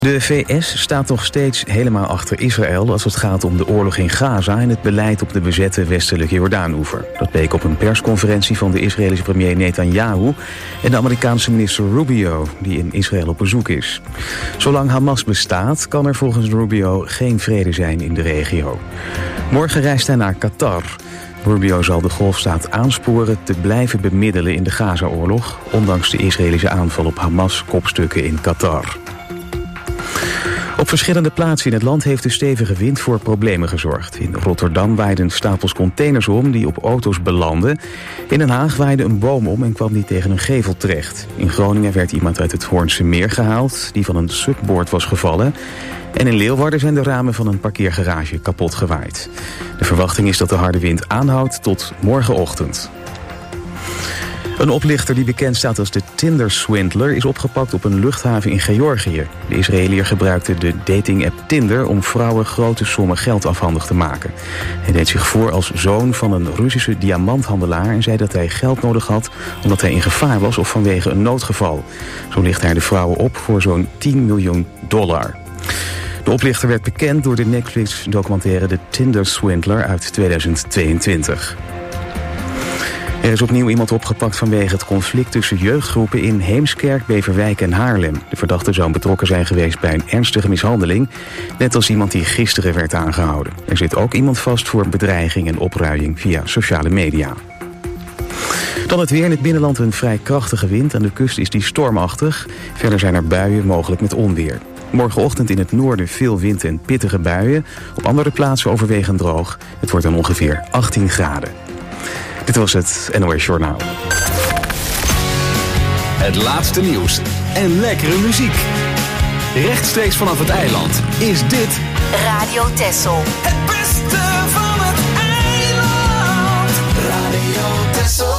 De VS staat nog steeds helemaal achter Israël als het gaat om de oorlog in Gaza en het beleid op de bezette westelijke Jordaanoever. Dat bleek op een persconferentie van de Israëlische premier Netanyahu en de Amerikaanse minister Rubio, die in Israël op bezoek is. Zolang Hamas bestaat, kan er volgens Rubio geen vrede zijn in de regio. Morgen reist hij naar Qatar. Rubio zal de golfstaat aansporen te blijven bemiddelen in de Gaza-oorlog, ondanks de Israëlische aanval op Hamas-kopstukken in Qatar. Op verschillende plaatsen in het land heeft de stevige wind voor problemen gezorgd. In Rotterdam waaiden stapels containers om die op auto's belanden. In Den Haag waaide een boom om en kwam die tegen een gevel terecht. In Groningen werd iemand uit het Hoornse Meer gehaald die van een subboord was gevallen. En in Leeuwarden zijn de ramen van een parkeergarage kapot gewaaid. De verwachting is dat de harde wind aanhoudt tot morgenochtend. Een oplichter die bekend staat als de Tinder-swindler is opgepakt op een luchthaven in Georgië. De Israëliër gebruikte de dating-app Tinder om vrouwen grote sommen geld afhandig te maken. Hij deed zich voor als zoon van een Russische diamanthandelaar en zei dat hij geld nodig had omdat hij in gevaar was of vanwege een noodgeval. Zo lichtte hij de vrouwen op voor zo'n $10 miljoen. De oplichter werd bekend door de Netflix-documentaire The Tinder-swindler uit 2022. Er is opnieuw iemand opgepakt vanwege het conflict tussen jeugdgroepen in Heemskerk, Beverwijk en Haarlem. De verdachte zou betrokken zijn geweest bij een ernstige mishandeling, net als iemand die gisteren werd aangehouden. Er zit ook iemand vast voor bedreiging en opruiing via sociale media. Dan het weer. In het binnenland een vrij krachtige wind. Aan de kust is die stormachtig. Verder zijn er buien, mogelijk met onweer. Morgenochtend in het noorden veel wind en pittige buien. Op andere plaatsen overwegend droog. Het wordt dan ongeveer 18 graden. Dit was het NOS Journaal. Het laatste nieuws en lekkere muziek. Rechtstreeks vanaf het eiland is dit Radio Texel. Het beste van het eiland. Radio Texel.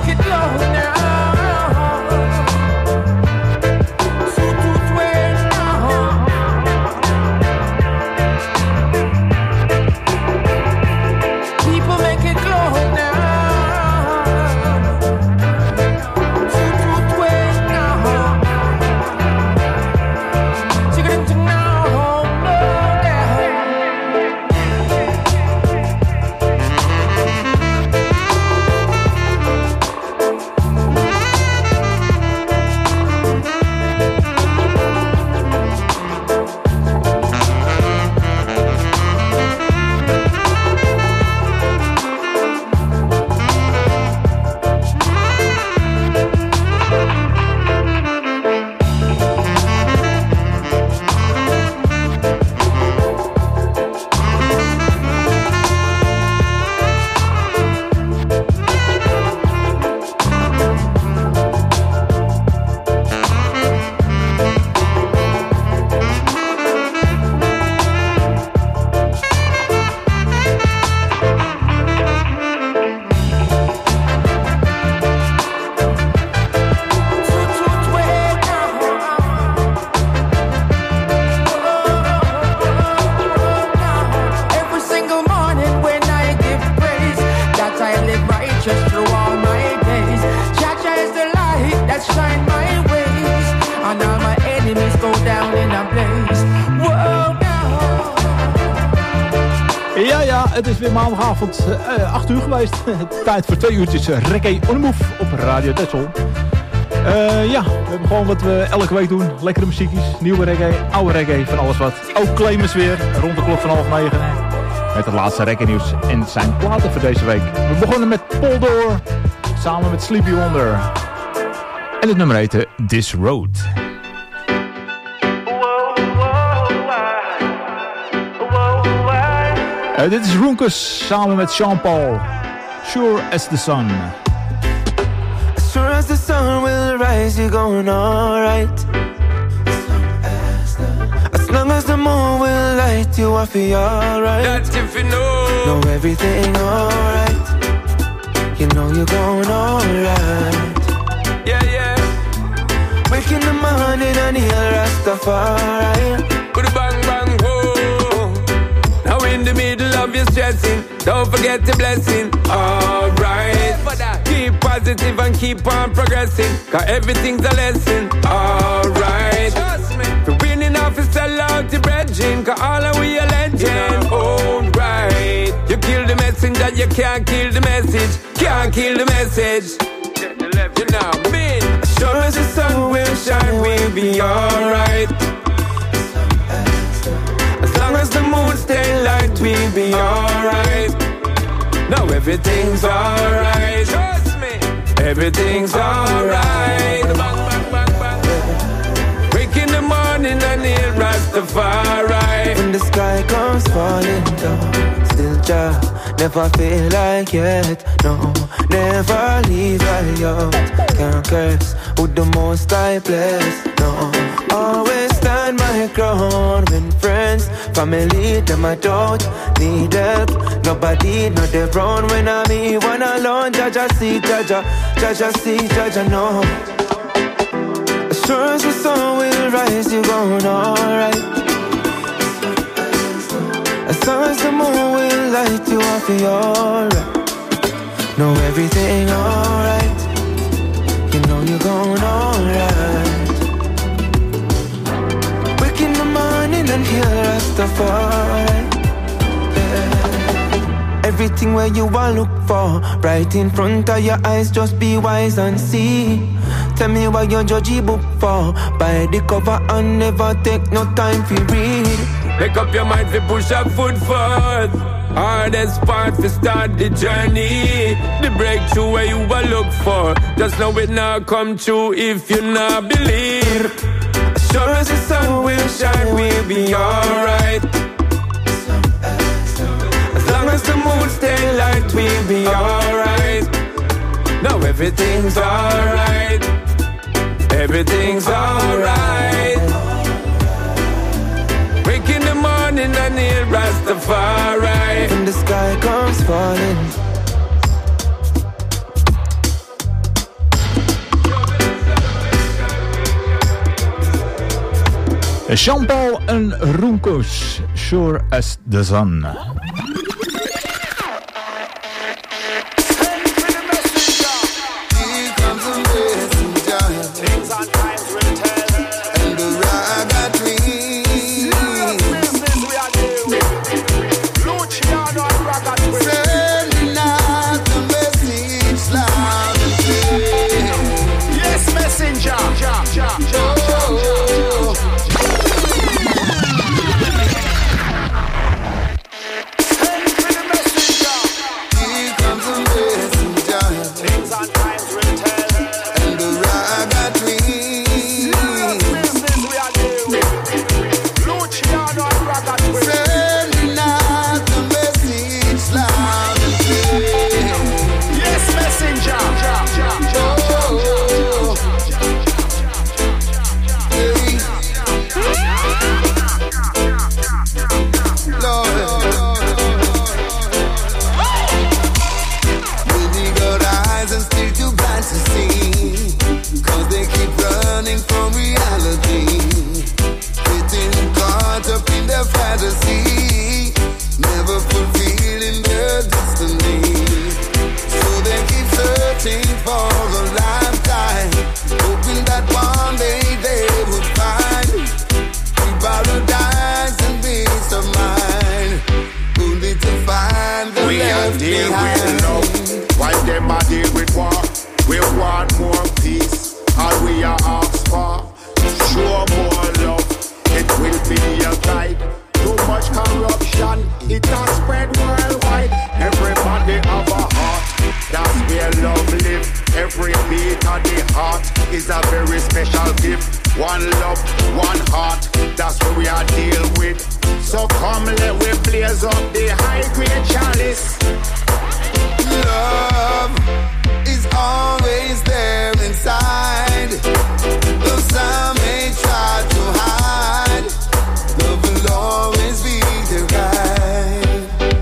Now het is weer maandagavond 8 uur geweest. Tijd voor 2 uurtjes reggae on the move op Radio Texel. Ja, we hebben gewoon wat we elke week doen. Lekkere muziekjes, nieuwe reggae, oude reggae, van alles wat. Ook Clemens weer, rond de klok van 8:30. Met het laatste reggae nieuws en zijn platen voor deze week. We begonnen met Paul Door, samen met Sleepy Wonder. En het nummer heette This Road. Dit is Runkus samen met Jean-Paul. Sure as the sun. Sure as the sun will rise, you're going alright. As long as the moon will light you, I feel alright. That's if you know everything alright. You know you're going alright. Yeah, yeah. Wake in the morning and hear Rastafari. Put a bang, bang, whoa. Now in the middle of your stressing, don't forget the blessing. Alright. Keep positive and keep on progressing, cause everything's a lesson. Alright. For winning off is sell out the brethren, cause all of we a legend. Alright. You kill the messenger, you can't kill the message. Can't kill the message. You know me. Sure as the sun will shine, we'll be alright. As long as the moon stay light, we'll be alright. Now everything's alright. Trust me. Everything's alright. Bang, bang, bang, bang. Wake in the morning and hear Rastafari. When the sky comes falling down, still Jah never feel like yet. No, never leave right out. Can't curse with the most I bless. No, always stand my ground when friends, family, them I don't need help. Nobody, not the brown when I'm me, one alone. Jaja see, Jaja see, Jaja know. As sure as the sun will rise, you're going alright. As long as the moon will light you, I feel alright. Know everything alright. You know you're going alright. Wake in the morning and hear Rastafari. Everything where you are look for, right in front of your eyes, just be wise and see. Tell me what you judge a book for. Buy the cover and never take no time to read. Make up your mind to push a foot forward. Hardest part to start the journey. The breakthrough where you will look for. Just know it not come true if you not believe. As sure as the sun will shine, we'll be alright. As long as the moon stay light, we'll be alright. Now everything's alright. Everything's alright. Wake in the morning and hear Rastafari. When the sky comes falling. Jean-Paul en Runkus, Sure as the sun. a deal with. So come let we blaze up the high grade chalice. Love is always there inside. Though some may try to hide, love will always be the guide.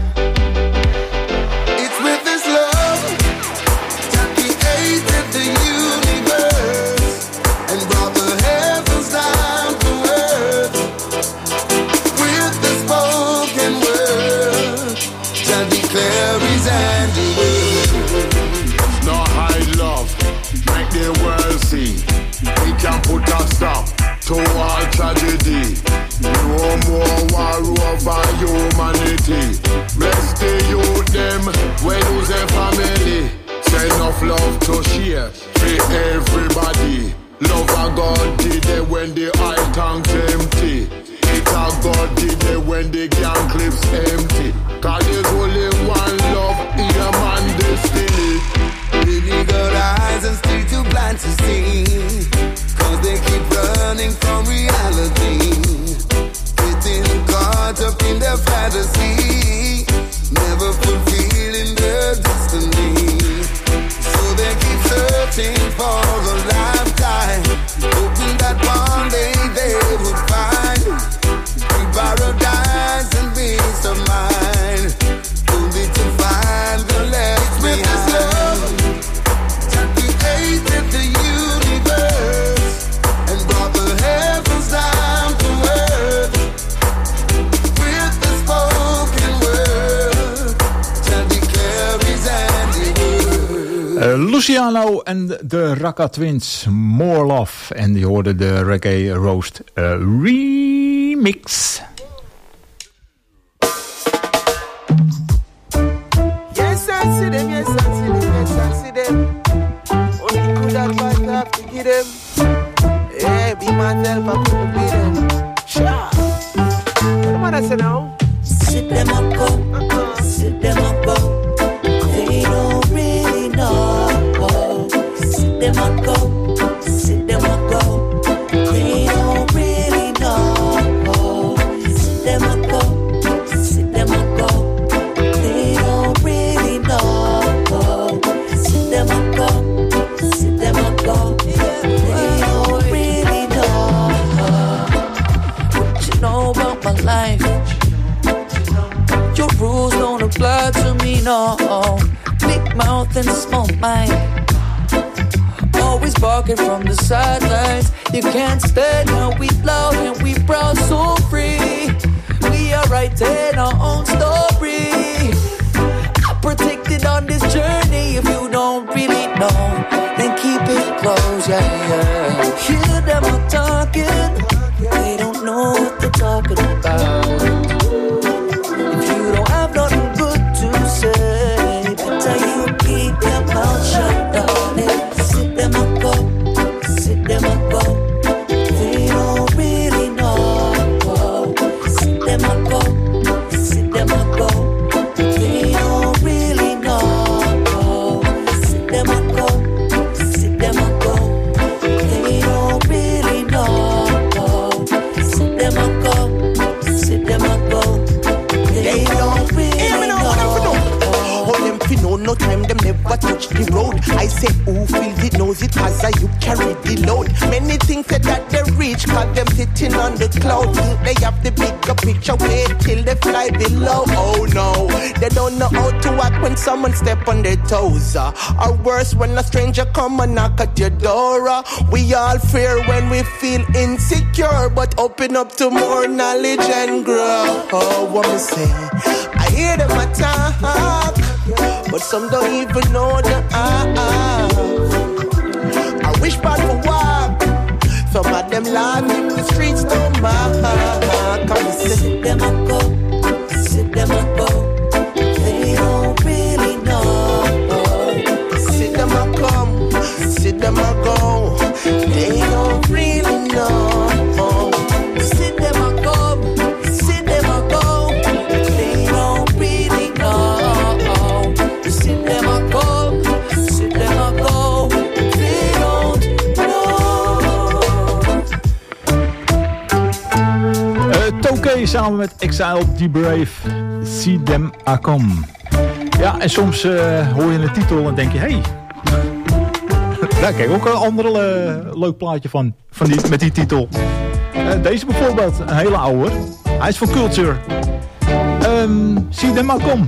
It's with this love that created the universe and brought the heavens down to earth. With the spoken word that declare his handiwork. No hide love, make the world see. We can put a stop to all tragedy. No more war over humanity. Rest the youth them, we lose a family. Send enough love to share for everybody. Love a God did it when the oil tanks empty. It a God did it when the gang clips empty. Cause there's only one love, here man destiny. Baby got eyes and still too blind to see. Cause they keep running from reality. Getting caught up in their fantasy. Never fulfilling their destiny. So they keep searching for a lifetime. Hoping that one day they would find paradise and peace of mind. Only to find the left behind. That created the universe and brought the heavens down to earth. With the spoken word that declare his handiwork. Luciano en de Raka Twins, More Love. En die hoorden de Reggae Roast remix. Yes, I see them, yes, I see them, yes, I see them. Only good advice I have to give them. Yeah, be myself, I couldn't be them. Sure. What am I say now? Sit them up, go. Sit them up, go. They don't really know. Sit them up, go. Sit them up, go. They don't really know. Sit them up, go. Sit them up, go. They don't really know. Sit them up, go. Sit them up, go. They don't really know. What you know about my life? Your rules don't apply to me, no. Big mouth and small mind. Always barking from the sidelines. You can't stand how we loud and we proud, so free. We are writing our own story. I'm protected on this journey. If you don't really know, then keep it close, yeah, yeah. Hear them all talking. They don't know what they're talking about. If you don't have nothing good to say, better you keep your mouth shut down it. Sit them up, go. Sit them up, go. They don't really know. Sit them up, go. Sit them up, go. They don't really know. Sit them up, go. Sit them up, go. They don't really know. Sit them up, go. Sit them up, go. They don't really know. All them fi know, no time them never touch the road. I say who feels it knows it, cause you carry the load. Many things say that they reach, cause them sitting on the cloud. Think they have the bigger picture, wait till they fly below. Oh no, they don't know how to act when someone step on their toes. Or worse, when a stranger come and knock at your door. We all fear when we feel insecure, but open up to more knowledge and grow. Oh, what me say? I hear them attack, but some don't even know the I wish bad for walk. Some of them laugh if the streets don't mark. Come and sit them up, go. Sit them up, go. They don't really know. Sit them up, come. Sit them up, go. They don't really know. Sit them up, come. Sit them up, go. They don't really know. Sit them up, go. Sit them up, go. They don't know. Oké, samen met Exile D Brave, See Them A Come. Ja, en soms hoor je een titel en denk je, hey, daar kijk ook een andere leuk plaatje van met die titel. Deze bijvoorbeeld, een hele oude. Hij is van Culture. See Them A Come.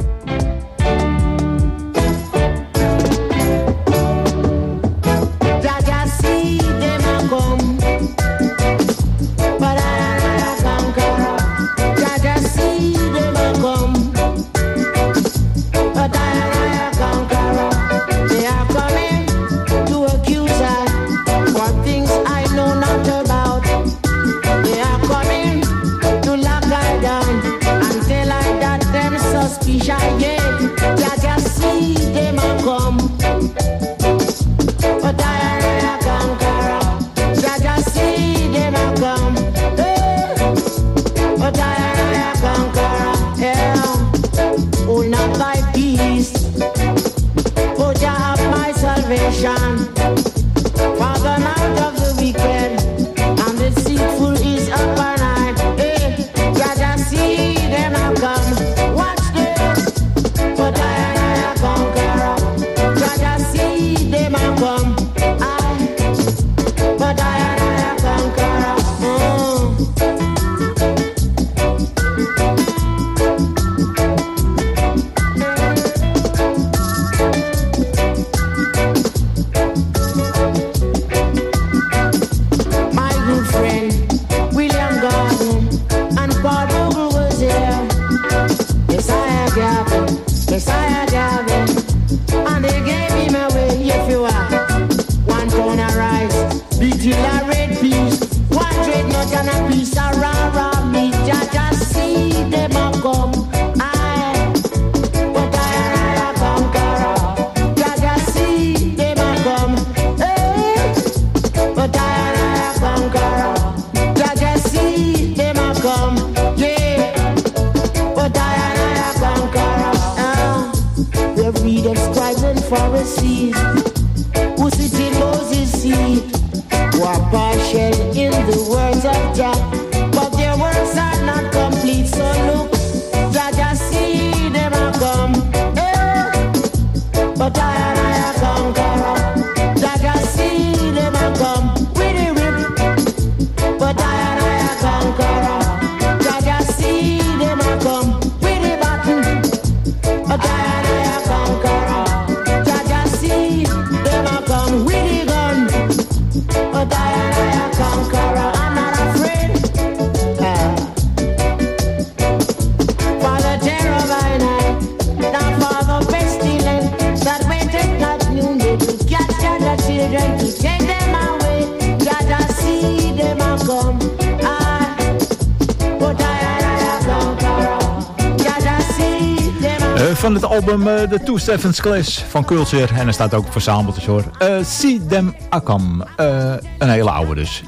Van het album The Two Sevens Clash van Culture. En er staat ook verzameld, hoor. See Them A Come. Een hele oude dus.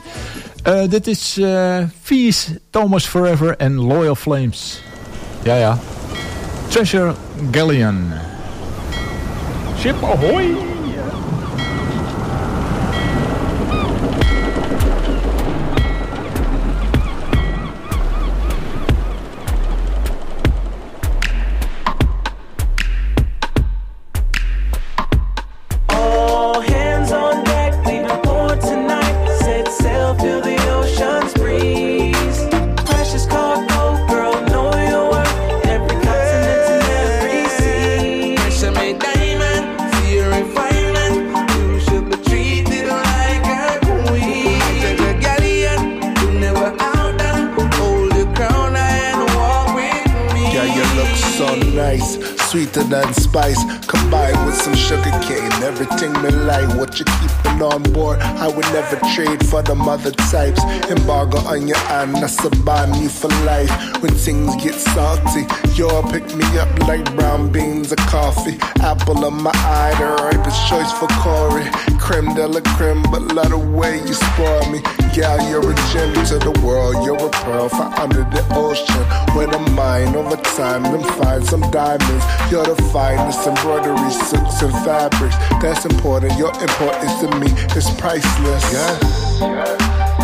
Dit is Fees, Thomas Forever en Loyal Flames. Ja. Treasure Galleon. Ship ahoy! Sweeter than spice, combined with some sugar cane. Everything me like, what you keeping on board. I would never trade for the mother types. Embargo on your hand, that's a bond you for life. When things get salty, you'll pick me up like brown beans or coffee. Apple of my eye, the ripest choice for Corey. Creme de la creme, but love the way you spoil me. Gal, you're a gem to the world, you're a pearl for under the ocean. When I'm mine, over time, them find some diamonds. You're the finest embroidery, silks and fabrics. That's important, your importance to me is priceless. Yeah.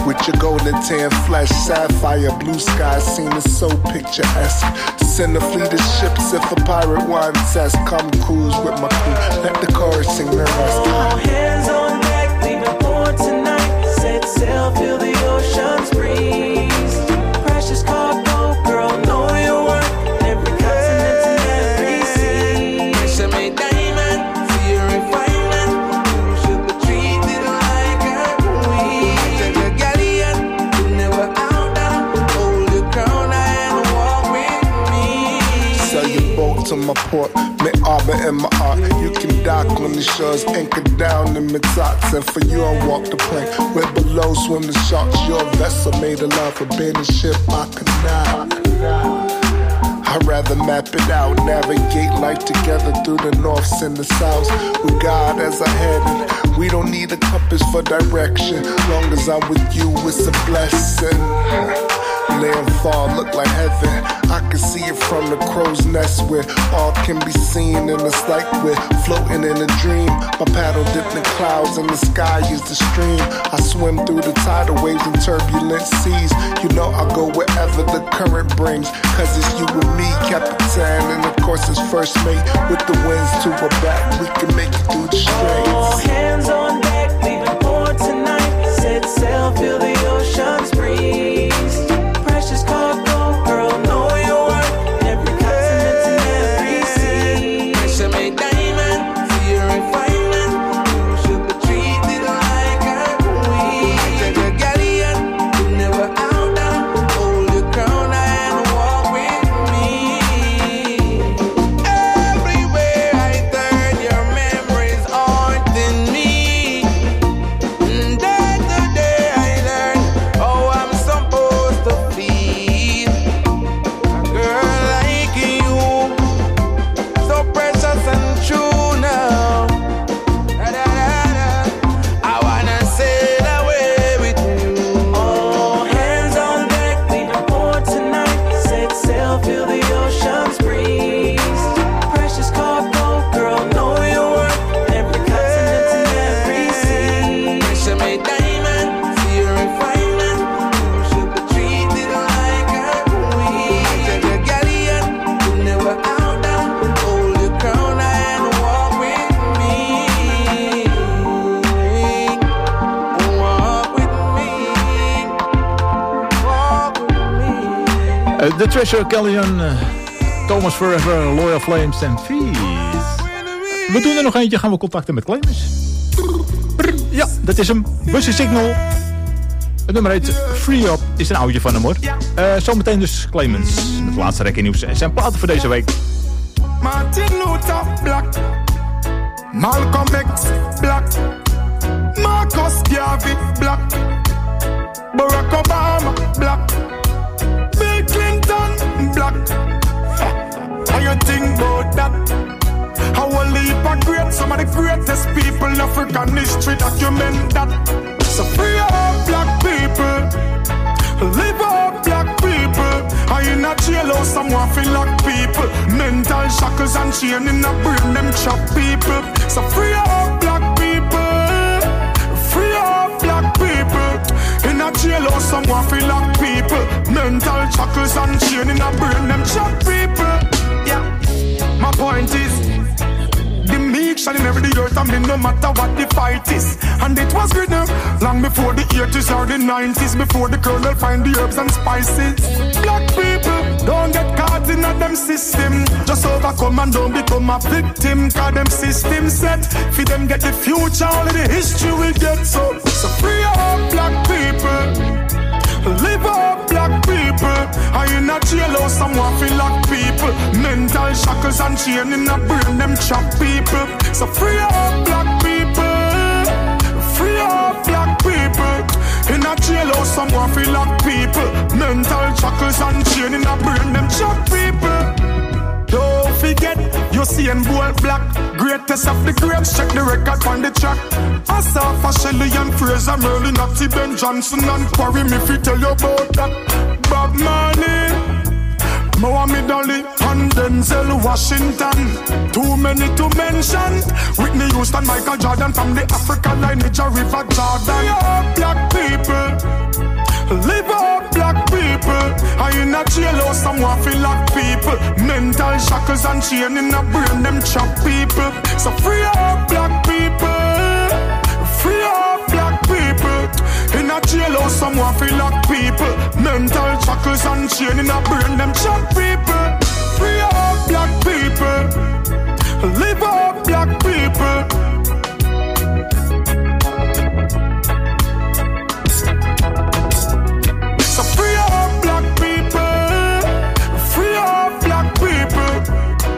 with your golden tan flesh, sapphire blue sky, seen as so picturesque. Send a fleet of ships if a pirate wants us. Come cruise with my crew, let the chorus sing the rest. All hands on deck, leaving port tonight. Set sail, feel the ocean's breeze. Precious cargo, girl, know your worth. Every continent and every sea. Pressure made diamond, see your refinement. You should be treated like a queen. Take a galleon, you never out down. Hold your crown and walk with me. Sell your boat to my port, me arbor in my art. You can dock on the shores, anchor down in my tots. And for you, I'll walk the plank. Where below swim the sharks. Your vessel made of love, a been a ship I cannot. I'd rather map it out, navigate life together through the norths and the souths. With God as I head, we don't need a compass for direction. Long as I'm with you, it's a blessing. Land fall, look like heaven. I can see it from the crow's nest where all can be seen. And it's like we're floating in a dream. My paddle dipped in clouds and the sky is the stream. I swim through the tidal waves and turbulent seas. You know I'll go wherever the current brings. Cause it's you and me, Capitan. And of course it's first mate. With the winds to our back, we can make it through the straits. All hands on deck, leaving port tonight. Set sail, feel the ocean's breeze. Precious cargo, girl, know your worth. Every continent and every sea. Pressure made diamond, see your refinement. You should be treated like a queen. Take a galleon, you never out down. Hold your crown and walk with me. Everywhere I turn, your memories haunting me. Day to day I learn how I'm supposed to feel. A girl like you, so precious and true now. Da, da, da, da. I wanna sail away with you. All hands on deck, leaving port tonight. Set sail, feel the ocean's breeze. Precious cargo, girl, know your worth. Every continent and every sea. Pressure made diamond, see your refinement. You should be treated like a queen. Take a galleon, you never out down. Hold your crown and walk with me. Walk with me. Walk with me. The Treasure Galleon, Thomas Forever, Loyal Flames en Fees. We doen er nog eentje, gaan we contacten met Clemens. Ja, dat is hem. Busy Signal. Het nummer heet Free Up, is een oudje van hem hoor. Zometeen dus Clemens, met het laatste rek in nieuws. En zijn platen voor deze week. Martin Luther Black, Malcolm X Black, Marcus Garvey Black, Barack Obama Black, Bill Clinton Black. How you think about that? How a leap of great, some of the greatest people in African history document that. So free up black people, live up black people. I in a jailhouse, someone feel like people. Mental shackles and chain in a brain, them trap people. So free up black people, free up black people. In a jailhouse, someone feel like people. Mental shackles and chain in a brain, them trap people. Yeah, my point is, the meek shall never the earth and me no matter what the fight is. And it was good now, long before the 80s or the 90s, before the colonel find the herbs and spices. Black people, don't get caught in a them system. Just overcome and don't become a victim. Cause them system set, for them get the future, all of the history we get. So free up black people, live up black people. I in a jailhouse, someone feel like people. Mental shackles and chain in a brain, them trap people. So free up black people, free up black people. In a jailhouse, someone feel like people. Mental shackles and chain in a brain, them trap people. Don't forget, you see and bold black. Greatest of the greats, check the record on the track. Asafa, Shelley and Fraser, Merlin, Natty, Ben Johnson and Quarry, me fi tell you about that. Bob Marley, Muhammad Ali, and then Denzel Washington, too many to mention. Whitney Houston, Michael Jordan, from the African lineage of River Jordan. Live up, black people. Live up, black people. I in a jailhouse, someone feel like people. Mental shackles and chain in a brain, them chop people. So free up, black people. Free up, black people. In a jailhouse, someone feel like people. Mental shackles and chain in a brain, them chop people. Free up, black people. Live up, black people. So free up, black people. Free up, black people.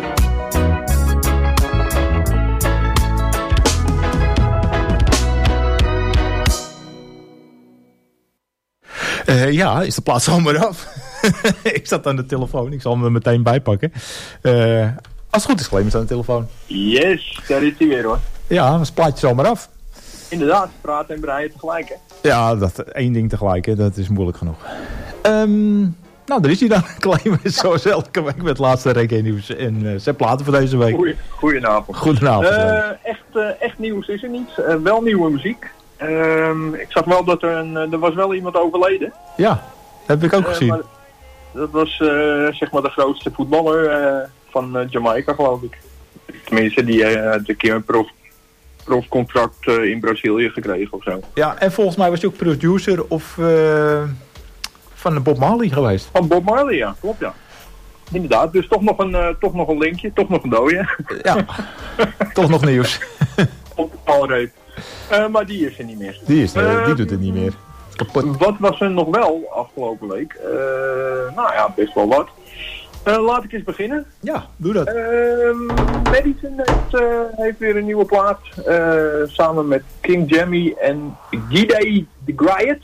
Ja, is de plaats zomaar af. Ik zat aan de telefoon, ik zal hem er meteen bijpakken. Als het goed is, Clemens aan de telefoon. Yes, daar is hij weer hoor. Ja, was het plaatje zomaar af. Inderdaad, praten en breien tegelijk hè. Ja, dat één ding tegelijk, hè, dat is moeilijk genoeg. Nou, daar is hij dan, Clemens, zoals elke week met het laatste reggae nieuws en zijn platen voor deze week. Goedenavond. Goedenavond. Echt nieuws is er niet. Wel nieuwe muziek. Ik zag wel dat er was wel iemand overleden. Ja, heb ik ook gezien. Dat was zeg maar de grootste voetballer van Jamaica, geloof ik. Tenminste, die had een keer een profcontract in Brazilië gekregen of zo. Ja, en volgens mij was hij ook producer of van Bob Marley geweest. Van Bob Marley, ja. Klopt, ja. Inderdaad, dus toch nog een linkje, toch nog een dooie. Ja, toch nog nieuws. Op de valreep. Maar die is er niet meer. Die doet het niet meer. Kapot. Wat was er nog wel afgelopen week? Nou ja, best wel wat. Laat ik eens beginnen. Ja, doe dat. Madison heeft weer een nieuwe plaat. Samen met King Jammy en Gide the Griot.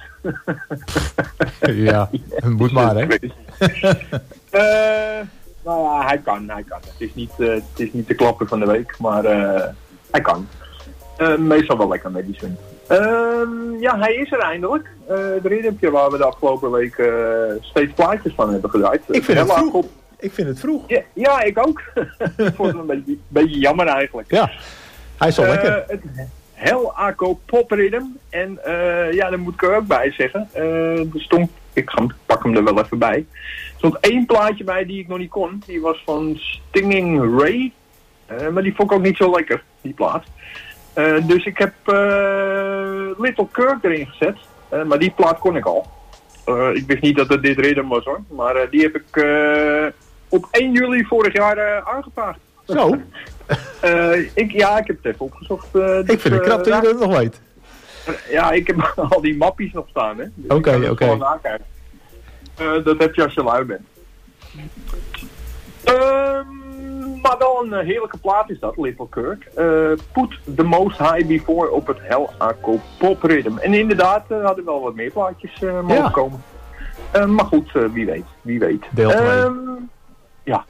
Ja, moet maar hè. Nou ja, hij kan. Het is niet de klapper van de week, maar hij kan. Meestal wel lekker Madison. Ja, hij is er eindelijk. De ritmepje waar we de afgelopen week steeds plaatjes van hebben gedraaid. Ik vind het vroeg. Ja, ik ook. Ik vond het een beetje jammer eigenlijk. Ja, hij is wel lekker. Het Hell Aco Pop Rhythm. En ja, daar moet ik er ook bij zeggen. Er stond, ik pak hem er wel even bij. Er stond 1 plaatje bij die ik nog niet kon. Die was van Stinging Ray. Maar die vond ik ook niet zo lekker, die plaat. Dus ik heb Little Kirk erin gezet. Maar die plaat kon ik al. Ik wist niet dat het dit rhythm was hoor. Maar die heb ik op 1 juli vorig jaar aangevraagd. Zo? Ik heb het even opgezocht. Ik vind het knap dat je dat nog weet. Ja, ik heb al die mappies nog staan. Dus Oké. dat heb je als je lui bent. Maar wel een heerlijke plaat is dat, Little Kirk. Put the Most High Before op het Hell Aco Pop Rhythm. En inderdaad hadden wel wat meer plaatjes mogen komen. Maar goed, wie weet. Deel 2. Ja.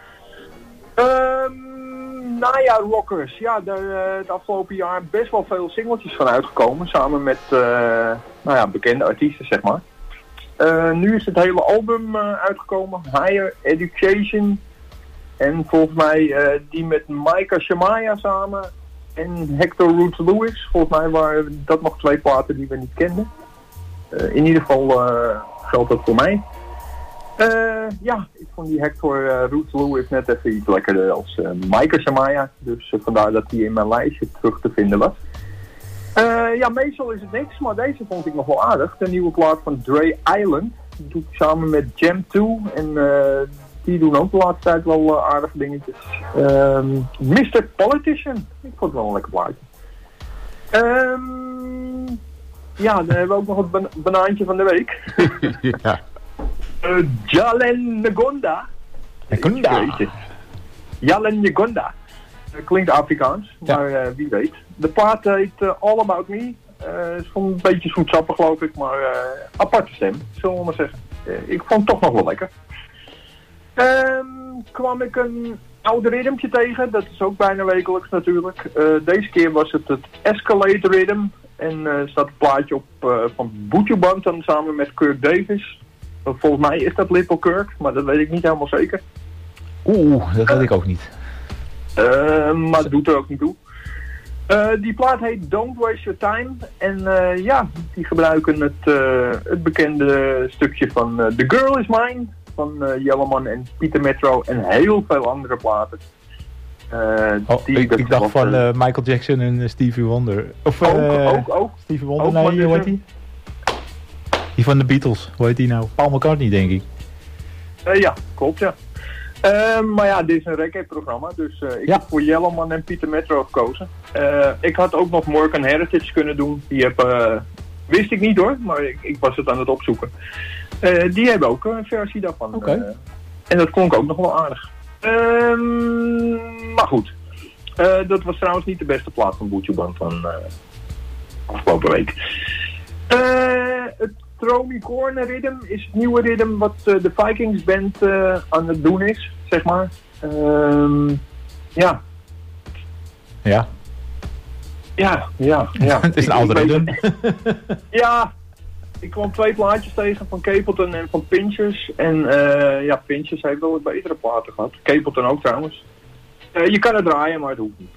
Naja, Rockers. Ja, het afgelopen jaar best wel veel singeltjes van uitgekomen. Samen met bekende artiesten, zeg maar. Nu is het hele album uitgekomen. Higher Education. En volgens mij die met Micah Shamaya samen. En Hector Roots Lewis. Volgens mij waren dat nog 2 platen die we niet kenden. In ieder geval geldt dat voor mij. Ja, ik vond die Hector Roots Lewis net even iets lekkerder als Micah Shamaya. Dus vandaar dat die in mijn lijstje terug te vinden was. Ja, meestal is het niks, maar deze vond ik nog wel aardig. De nieuwe plaat van Dre Island. Die doet samen met Jam 2. En die doen ook de laatste tijd wel aardige dingetjes. Mr. Politician. Ik vond het wel een lekker plaatje. Ja, dan hebben we ook nog het banaantje van de week. Ja. Jalen Ngonda. Jalen Ngonda. Klinkt Afrikaans, maar wie weet. De plaat heet All About Me. Is een beetje zoetsappig geloof ik, maar aparte stem, zullen we maar zeggen. Ik vond het toch nog wel lekker. Kwam ik een oude ritmetje tegen, dat is ook bijna wekelijks natuurlijk. Deze keer was het Escalade Rhythm. En er staat een plaatje op van Buju Banton samen met Kirk Davis. Volgens mij is dat Little Kirk, maar dat weet ik niet helemaal zeker. Dat weet ik ook niet. Maar het doet er ook niet toe. Die plaat heet Don't Waste Your Time. En die gebruiken het bekende stukje van The Girl Is Mine van Yellowman en Peter Metro en heel veel andere platen. Ik dacht van Michael Jackson en Stevie Wonder. Of ook. Stevie Wonder, nee, hoe heet die? Die van de Beatles, hoe heet die nou? Paul McCartney, denk ik. Ja, klopt, ja. Maar ja, dit is een reggae-programma, dus ik heb voor Yellowman en Peter Metro gekozen. Ik had ook nog Morgan Heritage kunnen doen. Die wist ik niet hoor, maar ik was het aan het opzoeken. Die hebben ook een versie daarvan. Okay. En dat klonk ook nog wel aardig. Maar goed, dat was trouwens niet de beste plaat van Buju Banton afgelopen week. Het Romy Corner Rhythm is het nieuwe rhythm wat de Vikings Band aan het doen is, zeg maar. Ja. Het is een oude rhythm. Ja, ik kwam 2 plaatjes tegen van Capleton en van Pinchers. En Pinchers heeft wel wat betere platen gehad. Capleton ook trouwens. Je kan het draaien, maar het hoeft niet.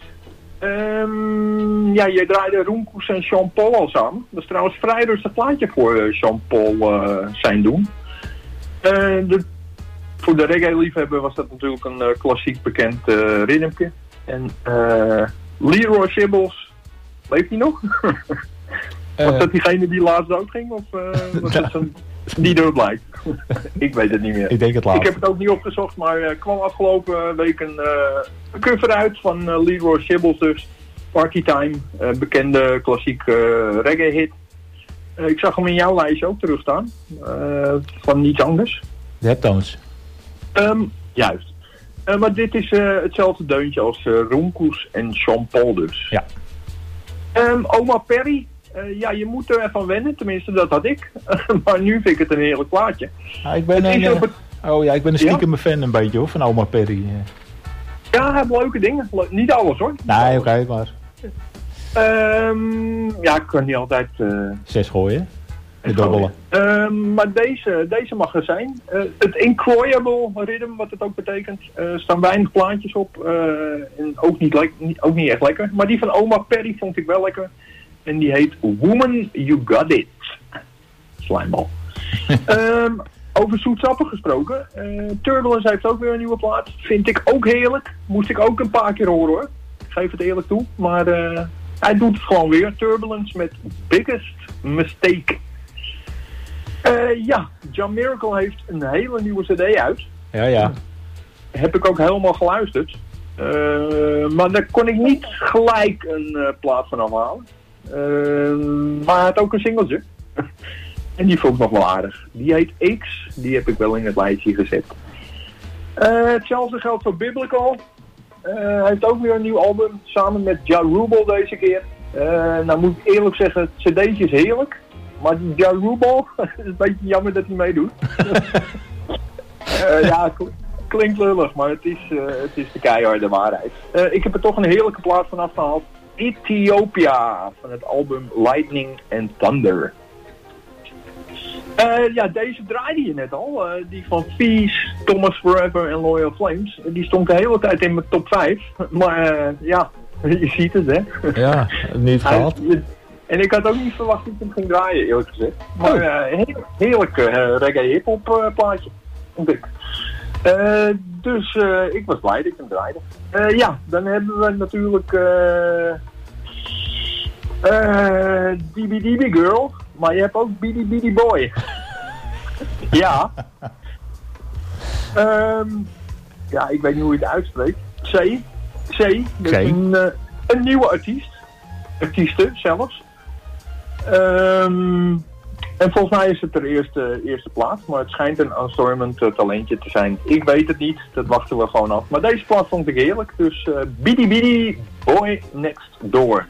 Je draaide Roenkoes en Sean Paul al samen. Dat is trouwens vrij rustig plaatje voor Sean Paul zijn doen. Voor de reggae-liefhebber was dat natuurlijk een klassiek bekend ritmetje. En Leroy Sibbles, leeft hij nog? Was dat diegene die laatst doodging? Of was dat die er blijkt? Ik weet het niet meer. Ik denk het laatst. Ik heb het ook niet opgezocht, maar kwam afgelopen week een cover uit van Leroy Sibbles dus. Party Time, bekende klassieke reggae hit. Ik zag hem in jouw lijstje ook terugstaan. Van niets anders. De Heptones. Juist. Maar dit is hetzelfde deuntje als Roenkoes en Sean Paul dus. Ja. Oma Perry. Je moet er even wennen, tenminste dat had ik. Maar nu vind ik het een heerlijk plaatje. Ik ben een stiekem fan een beetje hoor, van Oma Perry. Ja, hij heeft leuke dingen. Niet alles hoor. Nee, oké, maar... ik kan niet altijd... 6 gooien. De dobbelen. Maar deze mag er zijn. Het Incroyable Rhythm, wat het ook betekent, staan weinig plaatjes op. En ook niet echt lekker. Maar die van Oma Perry vond ik wel lekker. En die heet Woman You Got It. Slijmbal. Over zoetsappen gesproken. Turbulence heeft ook weer een nieuwe plaat. Vind ik ook heerlijk. Moest ik ook een paar keer horen hoor. Ik geef het eerlijk toe. Maar hij doet het gewoon weer. Turbulence met Biggest Mistake. John Miracle heeft een hele nieuwe cd uit. Ja. Heb ik ook helemaal geluisterd. Maar daar kon ik niet gelijk een plaat van afhalen. Maar hij had ook een singeltje. En die vond ik nog wel aardig. Die heet X. Die heb ik wel in het lijstje gezet. Hetzelfde geldt voor Biblical. Hij heeft ook weer een nieuw album. Samen met Ja Rubel deze keer. Nou moet ik eerlijk zeggen, het cd'tje is heerlijk. Maar Ja Rubel, het is een beetje jammer dat hij meedoet. Klinkt lullig, maar het is de keiharde waarheid. Ik heb er toch een heerlijke plaat van afgehaald. Ethiopia van het album Lightning and Thunder. Deze draaide je net al. Die van Fees, Thomas Forever en Loyal Flames. Die stond de hele tijd in mijn top 5. Maar je ziet het hè. Ja, niet gehad. En ik had ook niet verwacht dat ik hem ging draaien eerlijk gezegd. Maar heerlijk reggae hip-hop plaatje. Vond ik. Dus ik was blij dat ik hem draaide. Dan hebben we natuurlijk DB Girl, maar je hebt ook BD Boy. Ja. Ik weet niet hoe je het uitspreekt. C. Dat is een nieuwe artieste zelfs. En volgens mij is het de eerste plaats, maar het schijnt een aanstormend talentje te zijn. Ik weet het niet, dat wachten we gewoon af. Maar deze plaats vond ik heerlijk, dus BD Boy Next Door.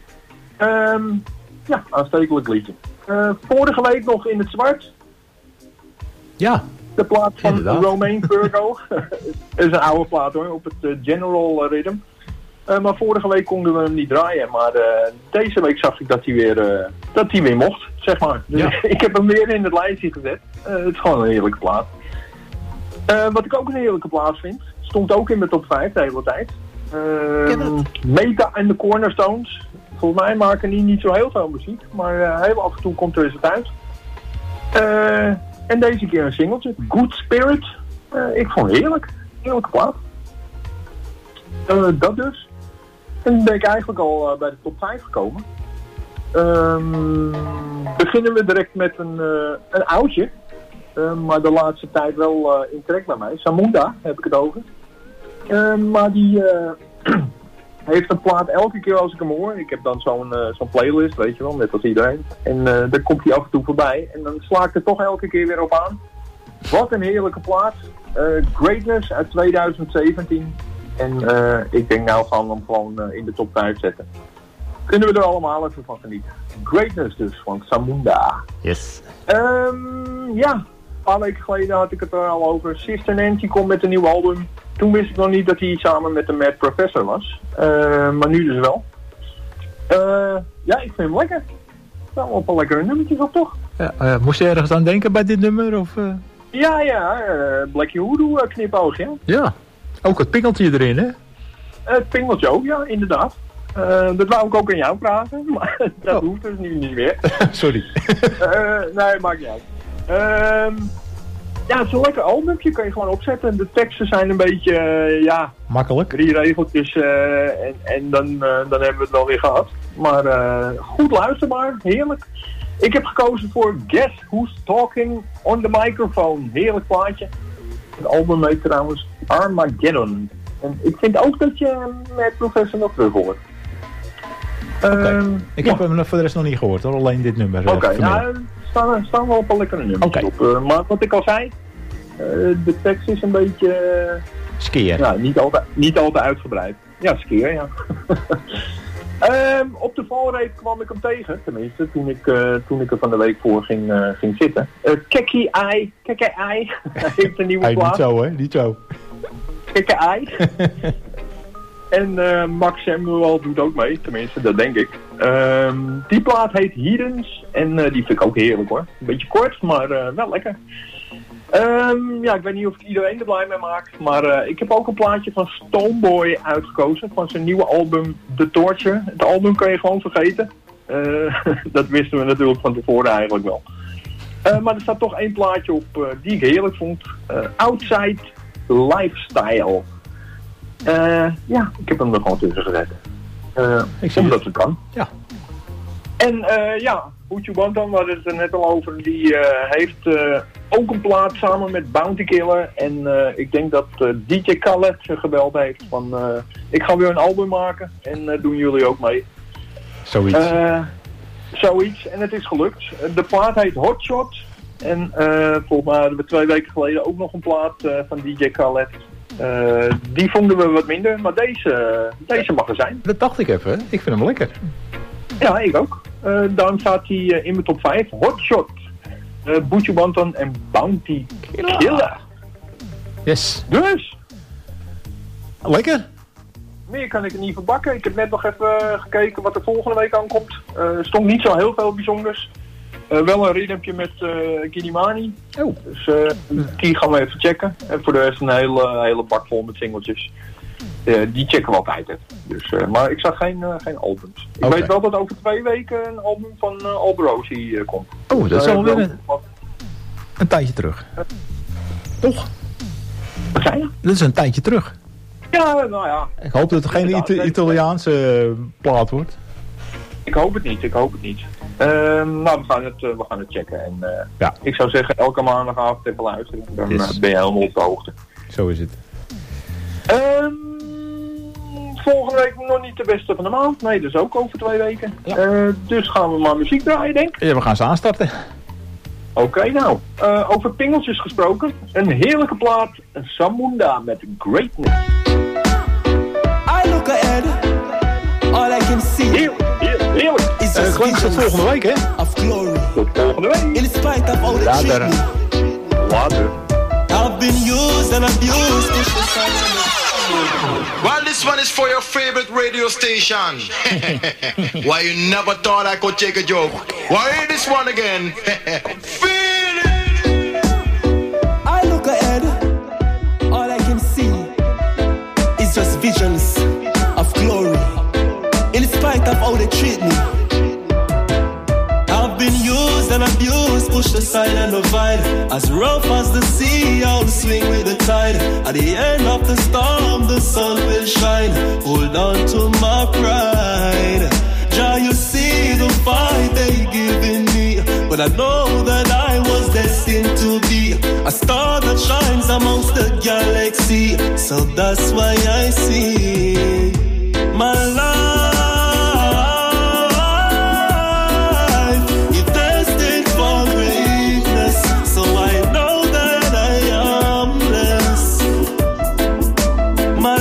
Aanstekelijk liedje. Vorige week nog in het zwart. Ja. De plaat van Romain Virgo. Dat is een oude plaat hoor, op het General Rhythm. Maar vorige week konden we hem niet draaien. Maar deze week zag ik dat hij weer mocht, zeg maar. Dus ik heb hem weer in het lijstje gezet. Het is gewoon een heerlijke plaat. Wat ik ook een heerlijke plaat vind, Stond ook in de top 5 de hele tijd. Meta en de Cornerstones. Volgens mij maken die niet zo heel veel muziek. Maar heel af en toe komt er eens het uit. En deze keer een singeltje. Good Spirit. Ik vond het heerlijk. Heerlijke plaat. Dat dus. En dan ben ik eigenlijk al bij de top 5 gekomen. Beginnen we direct met een oudje. Maar de laatste tijd wel in trek bij mij. Zamunda heb ik het over. Maar die heeft een plaat elke keer als ik hem hoor. Ik heb dan zo'n playlist, weet je wel, net als iedereen. En daar komt hij af en toe voorbij. En dan sla ik er toch elke keer weer op aan. Wat een heerlijke plaat. Greatness uit 2017. En ik denk nou gaan we hem gewoon in de top 5 zetten. Kunnen we er allemaal even van genieten. Greatness dus, van Zamunda. Yes. Ja, een paar weken geleden had ik het er al over. Sister Nancy komt met een nieuw album. Toen wist ik nog niet dat hij samen met de Mad Professor was. Maar nu dus wel. Ja, ik vind hem lekker. Wel op een lekkere nummertjes op, toch? Ja, moest je ergens aan denken bij dit nummer? Of, Ja, Blackie Hoodoo knipoog, ja. Ja, ook het pingeltje erin, hè? Het pingeltje ook, ja, inderdaad. Dat wou ik ook aan jou praten, maar dat hoeft dus nu niet meer. Sorry. Nee, maakt niet uit. Ja, het is een lekker albumje, kan je gewoon opzetten. De teksten zijn een beetje, ja... Makkelijk. 3 regeltjes en dan hebben we het wel weer gehad. Maar goed luisterbaar, heerlijk. Ik heb gekozen voor Guess Who's Talking on the Microphone. Heerlijk plaatje. Het album heet trouwens Armageddon. En ik vind ook dat je met Professor nog terug hoort. Ik heb hem voor de rest nog niet gehoord, hoor. Alleen dit nummer. Oké, nou, staan wel op een lekkere nummers op. Maar wat ik al zei, de tekst is een beetje... Skeer. Ja, niet altijd uitgebreid. Ja, skeer, ja. Op de valreep kwam ik hem tegen, tenminste, toen ik er van de week voor ging zitten. Kekkie Eye heeft een nieuwe plaat. Niet zo, hè? Niet zo. Kekkie Eye. En Max Samuel doet ook mee, tenminste, dat denk ik. Die plaat heet Heathens en die vind ik ook heerlijk, hoor. Een beetje kort, maar wel lekker. Ja, ik weet niet of ik iedereen er blij mee maak, maar ik heb ook een plaatje van Stoneboy uitgekozen, van zijn nieuwe album The Torture. Het album kan je gewoon vergeten. Dat wisten we natuurlijk van tevoren eigenlijk wel. Maar er staat toch één plaatje op die ik heerlijk vond. Outside Lifestyle. Ja, ik heb hem er gewoon tussen gezet. Omdat het kan. Ja. En ja, Put You Want On, we hadden het er net al over, die heeft ook een plaat samen met Bounty Killer. En ik denk dat DJ Khaled ze gebeld heeft van, ik ga weer een album maken en doen jullie ook mee. Zoiets. Zoiets, en het is gelukt. De plaat heet Hotshot. En volgens mij hadden we 2 weken geleden ook nog een plaat van DJ Khaled. Die vonden we wat minder, maar deze mag er zijn. Dat dacht ik even, ik vind hem lekker. Ja, ik ook. Daarom staat hij in mijn top 5. Hotshot, Butch Banton en Bounty Killer. Yes. Dus. Lekker. Meer kan ik er niet van bakken. Ik heb net nog even gekeken wat er volgende week aankomt. Er stond niet zo heel veel bijzonders. Wel een ritmepje met Kinimani. Oh. Dus die gaan we even checken. En voor de rest een hele bak vol met singeltjes. Die checken we altijd. Hè. Dus, maar ik zag geen albums. Ik weet wel dat over 2 weken een album van Alborosi komt. Oh, dat is alweer een tijdje terug. Toch? Wat zei je? Dat is een tijdje terug. Ja, nou ja. Ik hoop dat het geen Italiaanse plaat wordt. Ik hoop het niet. Nou, we gaan het checken. En ja. Ik zou zeggen, elke maandagavond even luisteren. Dan ben je helemaal op de hoogte. Zo is het. Volgende week nog niet de beste van de maand. Nee, dus ook over 2 weken. Ja. Dus gaan we maar muziek draaien, denk ik. Ja, we gaan ze aanstarten. Oké, nou. Over pingeltjes gesproken. Een heerlijke plaat. Een Zamunda met Greatness. I look ahead. All I can see. Heerlijk. Klinkt tot volgende week, hè? Of glory. Tot volgende week. In spite of all the treatment. Later. I've been used and abused. Well, this one is for your favorite radio station. Why you never thought I could take a joke? Why this one again? Feel it. I look ahead. All I can see they treat me. I've been used and abused, pushed aside and avoid. As rough as the sea, I'll swing with the tide. At the end of the storm, the sun will shine. Hold on to my pride. Jah, you see the fight they giving me, but I know that I was destined to be a star that shines amongst the galaxy. So that's why I see my life is destined for greatness. So I know that I am blessed. My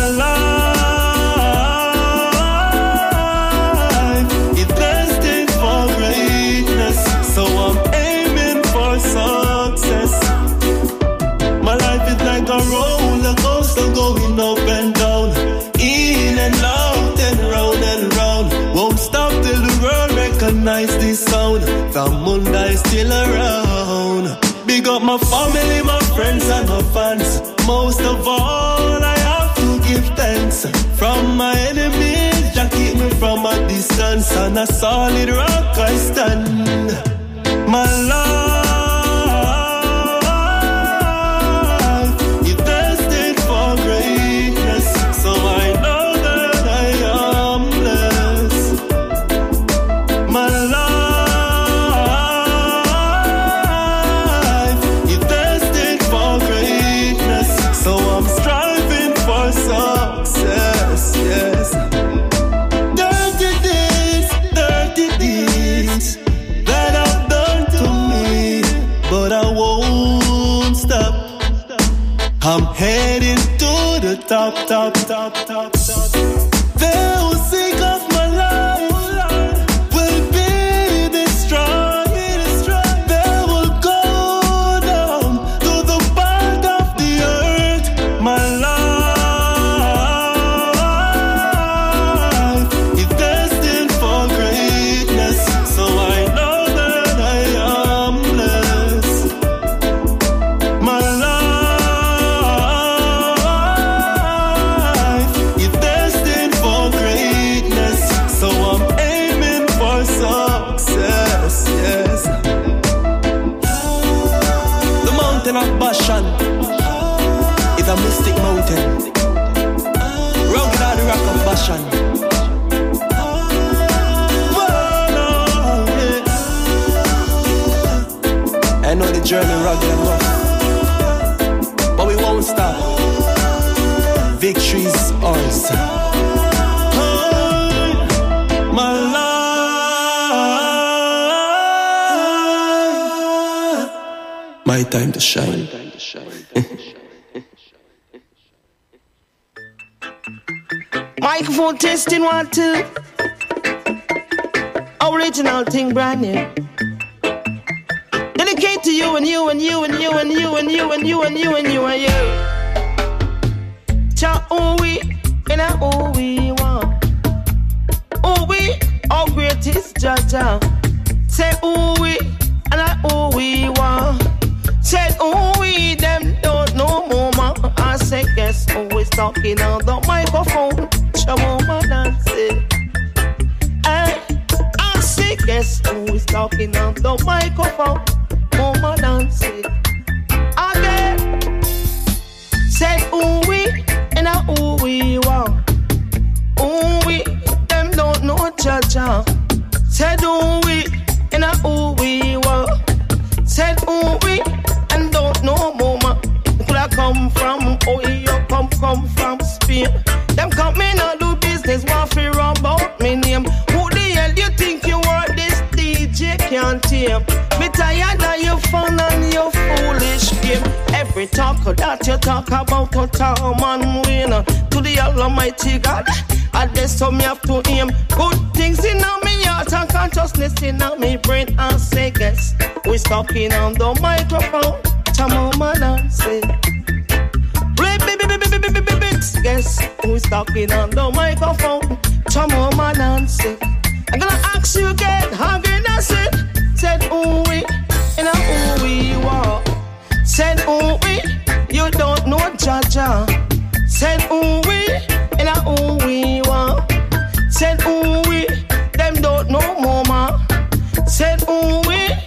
life is destined for greatness. So I'm aiming for success. My life is like a roller coaster going up and down, in and out and round. Won't stop till the world recognize this sound. Famunda is still around. Big up my family, my friends and my fans. Most of all, I have to give thanks. From my enemies, Jah keep me from a distance. On a solid rock I stand. My life is destined for greatness. So I know that I am blessed. My life is destined for greatness. So I'm striving for success, yes. Dirty deeds that I've done to me, but I won't stop. I'm heading to the top. They who seek of my life will be destroyed. They will go down to the bottom of the earth. My life is destined for greatness. So I know that I am blessed. My life is destined for greatness. So I'm aiming for success, yes. The mountain of Bashan is a mystic mountain. Rugged are the rock of Bashan. Whoa, yeah. I know the journey rugged and rough, but we won't stop. Victory's ours. My life, my time to shine. Microphone testing 1, 2. Original thing, brand new. Dedicate to you and you and you and you and you and you and you and you and you and you. Cha who we and who we want. Who we, our greatest Jaja. Say who we and who we want. Said who we, them don't know more. I say guess who is talking on the microphone. Chamoma dance it. I say guess who is talking on the microphone. Mama dance it. Again. Said who we and who we want. Who we, them don't know Jaja. Said who we and who we want. Said who we and don't know mama. Could I come from? Oh, you come from Spain. Them come in and do business, warfare about me name. Who the hell you think you are? This DJ can't tame. Me tired of your fun and your foolish game. Every talk that you talk about, a time and win. To the Almighty God, I guess so me have to aim. Good things in me heart and consciousness in me brain. I say guess we talking on the microphone. Chamoma dance it. Guess who's talking on the microphone? Chamoma dance it. I'm gonna ask you again, how can I say? Said who we and who we want. Said who we, you don't know Jaja. Said who we and who we want. Said who we, them Said who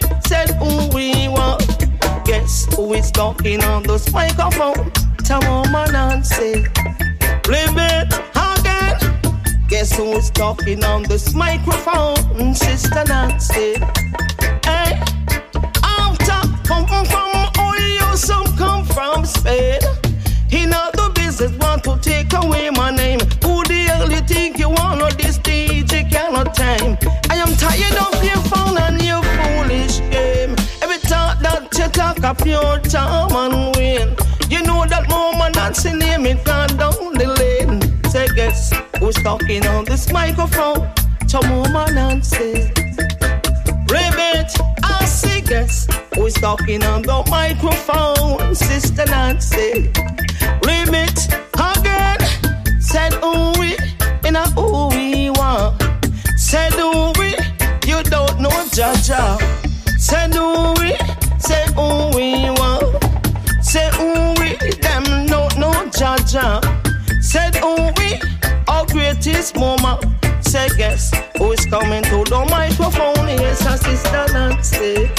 we want. Guess who is talking on this microphone? Tell my Nancy. Play it again. Guess who is talking on this microphone? Sister Nancy. Hey, I'm come from Ohio, some come from Spain. He not the business want to take away my name. Who the hell you think you want on this DJ cannot time? I am tired of your phone and your foolish game. Every time that you talk a pure charm and win. You know that moment that's the name it gone down the lane. Say guess who's talking on this microphone? Chamoma Nancy. Ribbit, I say guess who's talking on the microphone? Sister Nancy. Ribbit, again. Said who we, in a who we want. Said who we, you don't know Jaja. Said who we, say who we want. Say who we, them don't know Jaja. Said who we, our greatest moment. Say guess who is coming to the microphone? Yes, our sister Nancy.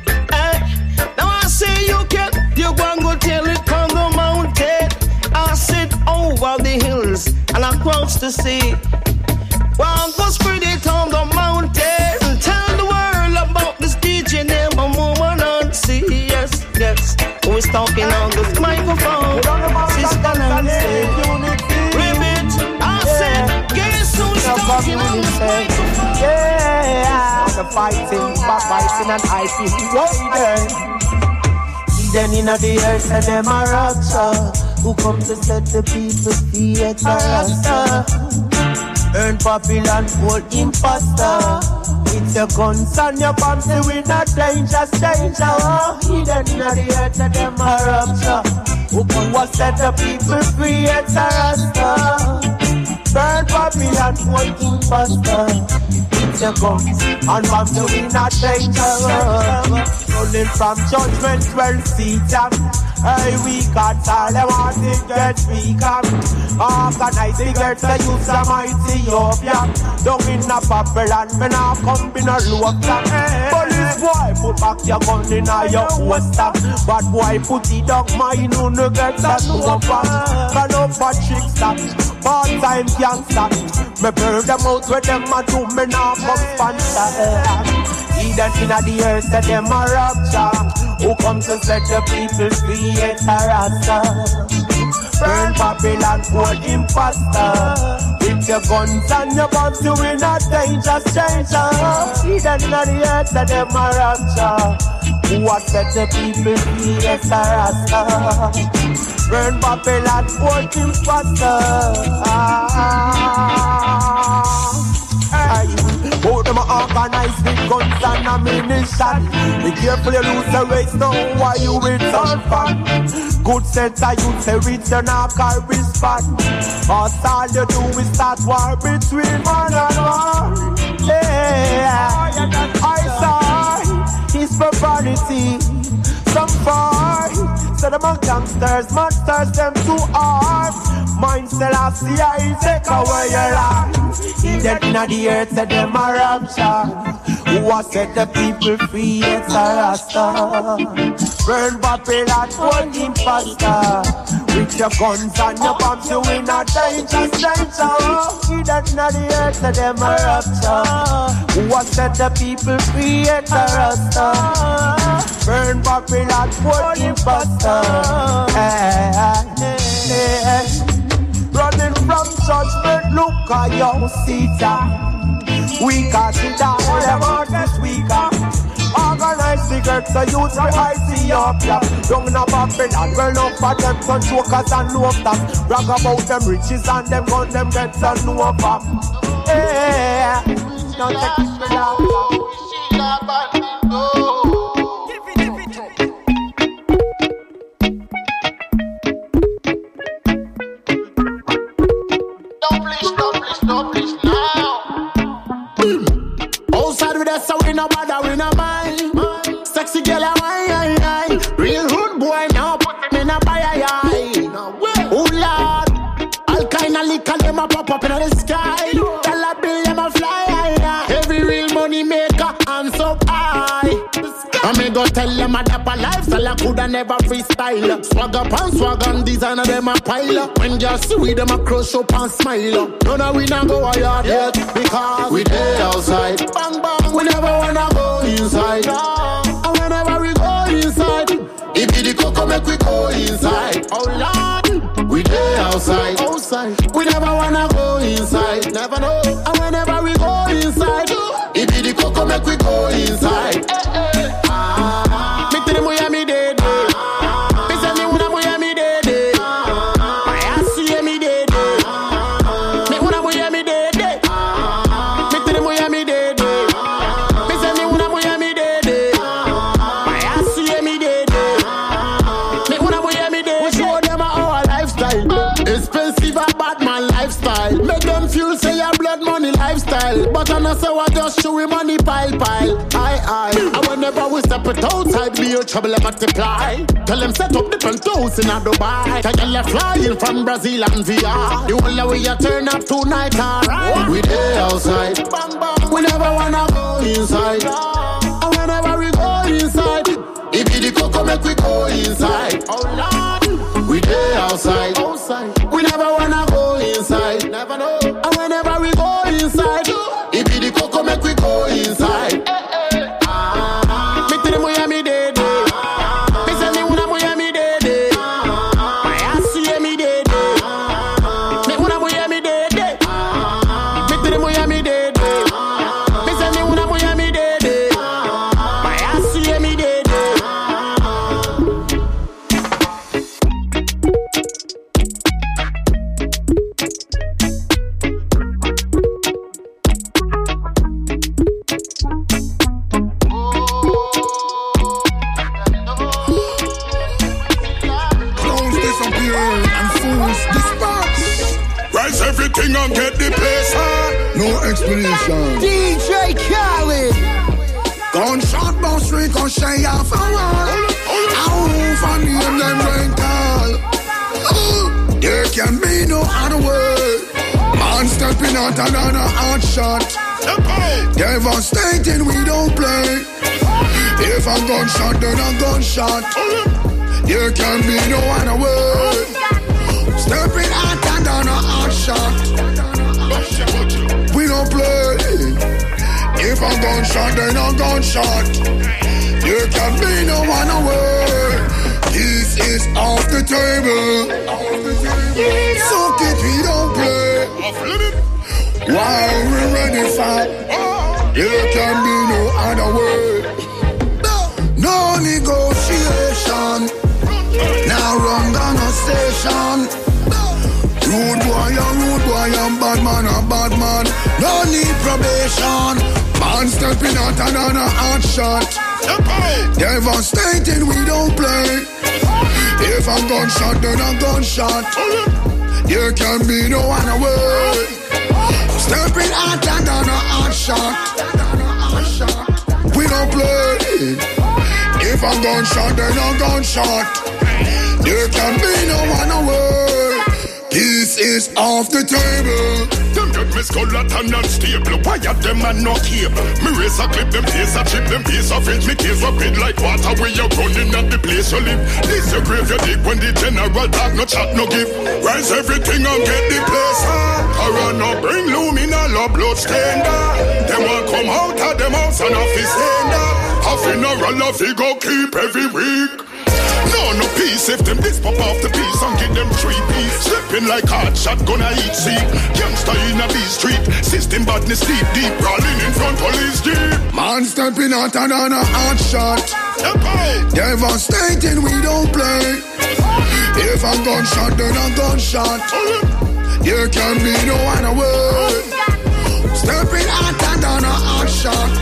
Now I say you go and go tell it on the mountain. I sit over the hills and across the sea. Well, go spread it on the mountain. Tell the world about this DJ named Mama Nancy. Yes, yes. Who is talking on this microphone? Sister Nancy. Ribbit, I said, guess who's talking on this microphone? Yeah, the fighting, backbiting and hyping. Then in the earth and them a rapture. Who come to set the people free at a rasta? Earn Babylon, hold imposter. It's your guns and your bombs, we not danger, stranger. Then in the earth and them a rapture. Who come to set the people free at a rasta? Burn Babylon, hold imposter. It's your guns and bombs, we not danger. Running from judgment, 12 seater. Hey, we got all them want to get weaker. Organize the girls to use some Ethiopia. Down in a Babylon, me now come in a low class. Police boy, put back your gun in a your holster. Bad boy, put it down, mine on the girls that no fast. Can up for chicks that, part-time gangster. Me burn them out with them a do, me now come sponsor. Eden in the earth, that them a rapture. Who come to set the people free at a rasta? Burn Babylon, old imposter. With your guns and your bombs, you will not danger, stranger. Eden in the earth, that them a rapture. Who has set the people free at a rasta? Burn Babylon, old imposter. Both them organize with guns and ammunition. Be careful you lose the race, know why you will turn fun. Good sense I you say reach and I can respond. All you do is start war between man and man. Yeah, I saw his profanity. Some fight, so them are gangsters, monsters, them too hard. Mind Selassie, I take away your life. Eden in the earth, say them a rapture. Who has set the people free, it's a rasta. Burn Babylon, one imposter. With your guns and your bombs, you in a danger, stranger. Eden in the earth, say them a rapture. Who has set the people free, it's a rasta. Burn Babylon, one imposter. Running from judgment, look at your Caesar. We got it down, whatever this week. Organize the girls, the youth of Ethiopia. Down in a Babylon, well enough for them to jokers and no that. Brag about them riches and them gun, them get to know about. Yeah, now take this for that. No, please, now. Outside with us, so we no bother, we no mind. Sexy girl, wine. Real hood boy, now put him in a buy. Oh Lord, all kind of liquor, them a pop up in the sky. Tell a bill, them a fly. Every real money maker, hands up. go tell them a dapper lifestyle, I coulda never freestyle. Swag up and swag and designer them a pile. When girls see we them a crush up and smile. None of we not go hard yet because we dey outside. Bang bang, we never wanna go inside. And whenever we go inside, if the cocoa make we go inside. Oh Lord, we dey outside. We never wanna go inside. Never know. And whenever we go inside, if the cocoa make we go inside. Me tell them we are me dead. Me say me wanna we are me dead. My ass see me dead. Me wanna we are me dead. Me tell them we are me dead. Me say me wanna we are me dead. My ass see me dead. Me wanna we are me dead. We show them our lifestyle, expensive and bad man lifestyle. Make them feel say your blood money lifestyle, but I know say what just show we money pile. I. And whenever we step it outside, be your trouble multiply. Tell them set up the penthouse in a Dubai. Tell them flying from Brazil and VR. The whole way you turn up tonight, alright. We dey outside, bang bang. We never wanna go inside. And whenever we go inside, if the cocoa make we go inside. Oh Lord, we dey outside. We never wanna go inside. Never know. And whenever we go inside, if the cocoa make we go inside. Me tell them we are me dead. Me say me wanna we are me dead. My ass see me dead. Me wanna we are me dead. Me tell them we are me dead. Me say me wanna we are me dead. My ass see me dead. Everything and get the place on. No explanation. DJ Khaled. Gunshot bounce ricochet off a wall. How for name them rental. There can be no other word. Man stepping out another hard shot. Devastating, we don't play. If a gunshot, then a gunshot. There can be no other word. Stepping out and down a hard shot. We don't play. If a gunshot, then a gunshot. There can be no one away. This is off the table. Suck it, we don't play. While we ready for, there can be no other way. No negotiation. Now run down a station. Rude boy and bad man. No need probation. Man stepping out and on a hard shot. Devastating, we don't play. If a gunshot, then a gunshot. There can be no other way. Stepping out and on a hard shot. We don't play. If a gunshot, then a gunshot. There can be no other way. This is off the table. Them get me skull and unstable. Why are them and no cable? Me race a clip, them face a chip, them piece of it. Me case rapid like water where you're running at the place you live. This your grave you dig when the general talk, no chat, no give. Rise everything and get the place on. Corona bring luminal or blood stainer. Them want come out of them house and office ender. A funeral of he go keep every week. No peace if them this pop off the piece and give them 3 piece. Slipping like hard shot, gonna eat seat. Youngster in a B street, system badness deep, rolling in front police jeep. Man stepping out and on a hard shot. Devastating, we don't play. If a gunshot, then a gunshot. There can be no other way. Stepping out and on a hard shot.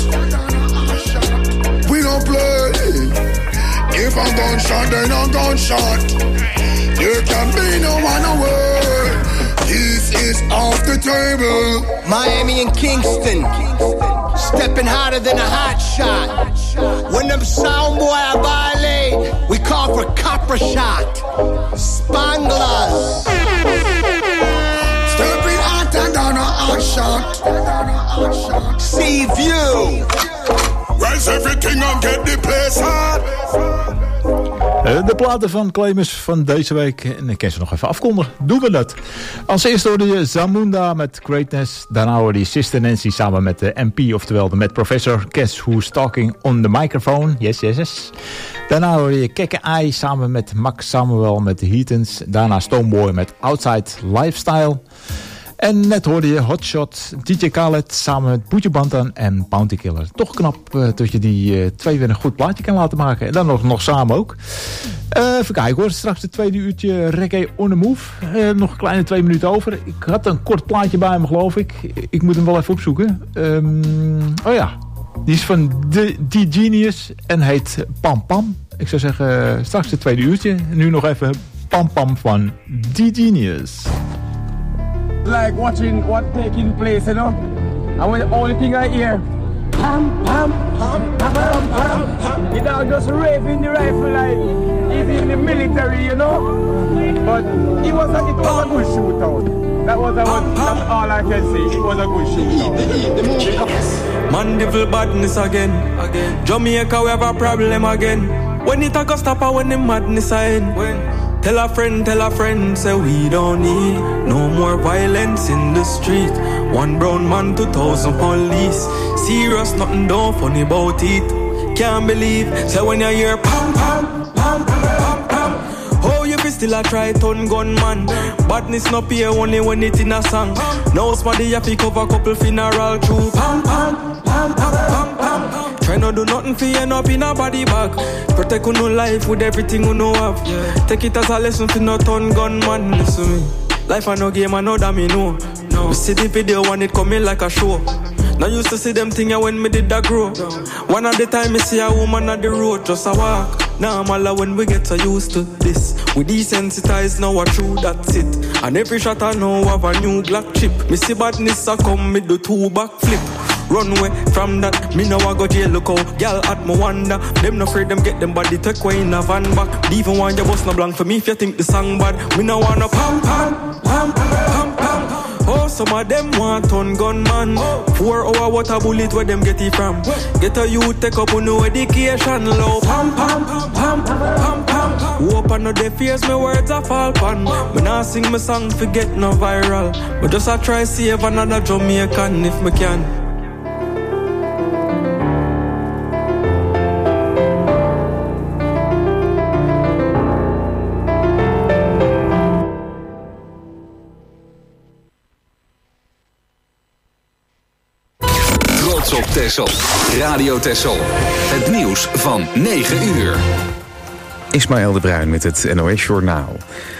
We don't play. If a gunshot, then a gunshot. There can be no one away. This is off the table. Miami and Kingston, stepping harder than a hot shot. When them sound boy I violate, we call for copper shot. Spanglers. Stepping out and on a hot shot. Sea View. rise everything and get the place hard. De platen van Clemens van deze week. En ik kan ze nog even afkondigen. Doen we dat. Als eerste hoorde je Zamunda met Greatness. Daarna hoorde je Sister Nancy samen met de MP. Oftewel de Met Professor. Guess Who's Talking on the Microphone. Yes, yes, yes. Daarna hoorde je Kekke Eye samen met Max Samuel met de Heathens. Daarna Stoneboy met Outside Lifestyle. En net hoorde je Hotshot, DJ Khaled samen met Boetje Bantan en Bounty Killer. Toch knap dat je die twee weer een goed plaatje kan laten maken. En dan nog samen ook. Even kijken hoor, straks het tweede uurtje Reggae on the Move. Nog een kleine 2 minuten over. Ik had een kort plaatje bij me geloof ik. Ik moet hem wel even opzoeken. Oh ja, die is van The Genius en heet Pam Pam. Ik zou zeggen straks het tweede uurtje. Nu nog even Pam Pam van The Genius. Like watching what taking place, you know. And when the only thing I hear, pam pam pam pam pam pam. You know, just raving the rifle like he's in the military, you know. But it was a good shootout. That's all I can say. It was a good shootout. Man, devil badness again. Jamaica, we have a problem again. When it a go stop, when the madness end. Tell a friend, say we don't need no more violence in the street. One brown man, 2,000 police. Serious, nothing don't funny about it. Can't believe, say when you hear pam pam, pam pam pam. Oh, you be still a try turn gunman. Badness no pay only when it in a song. Now somebody have to cover couple funeral through pam pam, pam pam pam pam. Try not do nothing for you up in a body bag. Protect you no life with everything you know have. Take it as a lesson for no turn gunman. Listen me, life a no game, I know that me know. We see the video when it coming like a show. Now used to see them thing when me did that grow. One at the time me see a woman on the road just a walk. Now I'm all when we get so used to this. We desensitized now a true that's it. And every shot I know have a new black chip. Me see badness a come me do 2 backflip. Run away from that, me now I go jail, look out. Y'all at my wonder, them no afraid them get them body take away in a van back. Even want your boss no blank for me if you think the song bad. Me no wanna pam pam, pam pam pam. Oh, some of them want turn gunman. 4 hour water bullet where them get it from. Get a youth take up on no education, low. Pam pam, pam pam pam. Hope I know they fears me words a fall pan. Me nah sing my song forget no viral. But just I try save another Jamaican if me can. Op Texel. Radio Texel. Het nieuws van 9 uur. Ismaël de Bruin met het NOS Journaal.